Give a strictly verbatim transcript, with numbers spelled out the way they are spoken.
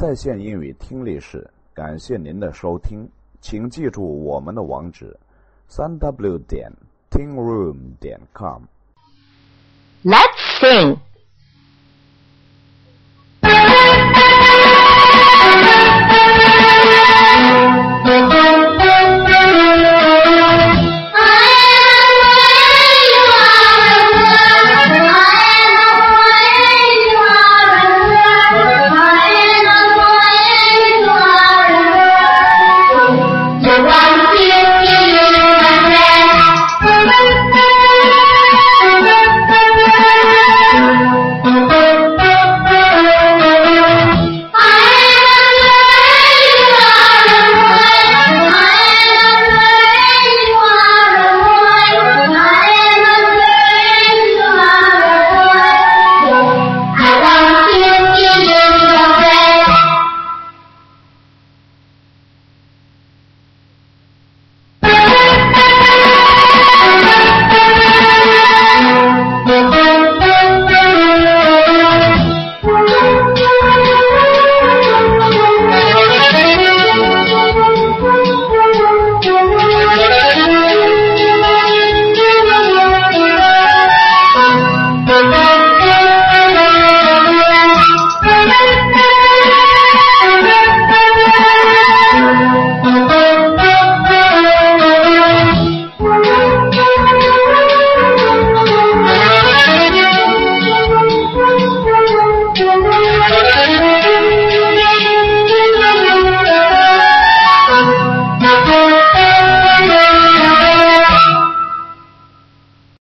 在线英语听力室，感谢您的收听，请记住我们的网址：三 w 点 tingroom 点 com。 Let's sing.